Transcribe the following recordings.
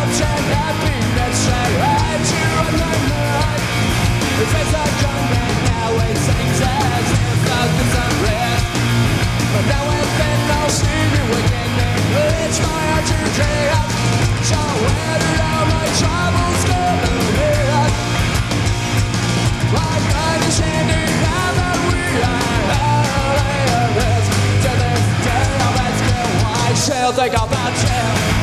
jobs and happiness and had you on my mind. His face are drunk and now he sings as if nothing's unrest. But now and then I'll see you again and it's my heart to dream. So where did all my troubles go to live? My mind is ending now that we are this. To this day I'll ask you why I still think about you.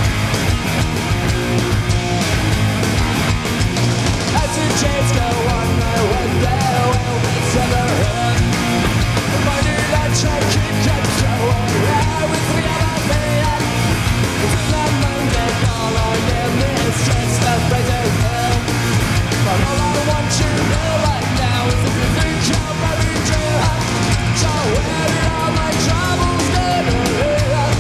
As the chains go on my way, there will be sudden. Why did I try to keep control? Yeah, with the other man. It's not Monday, all I am is just a present hell. But all I want to know right now is if you think you're very true. So where did all my troubles go to live?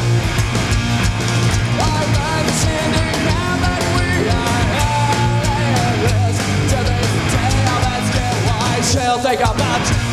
I'm understanding now that we are aliens. To this day I'll ask you why I still think about you.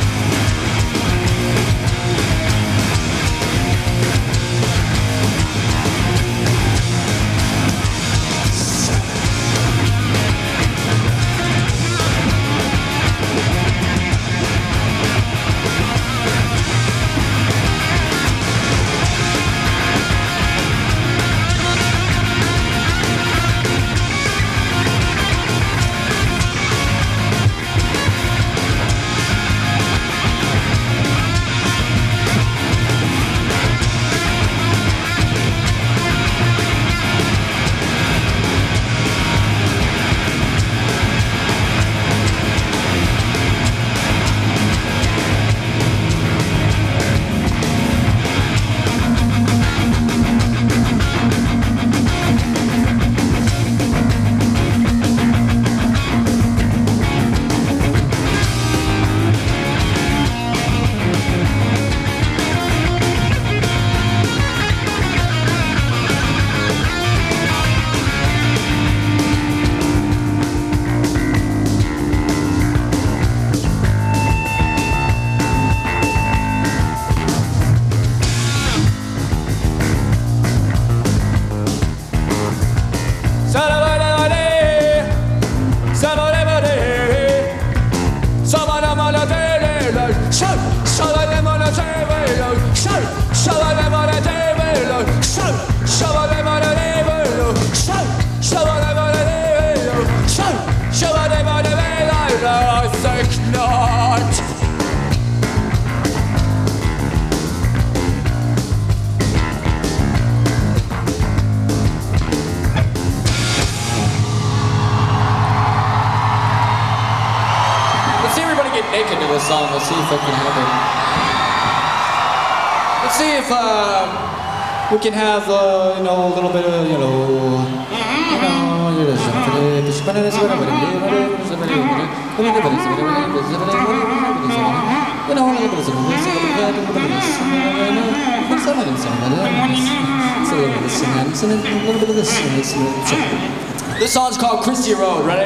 Naked to this song. Let's see if I can have it. Let's see if we can have a little bit of This song's called Christie Road. Ready?